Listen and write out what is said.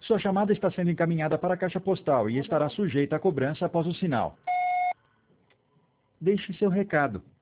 Sua chamada está sendo encaminhada para a caixa postal e estará sujeita a cobrança após o sinal. Deixe seu recado.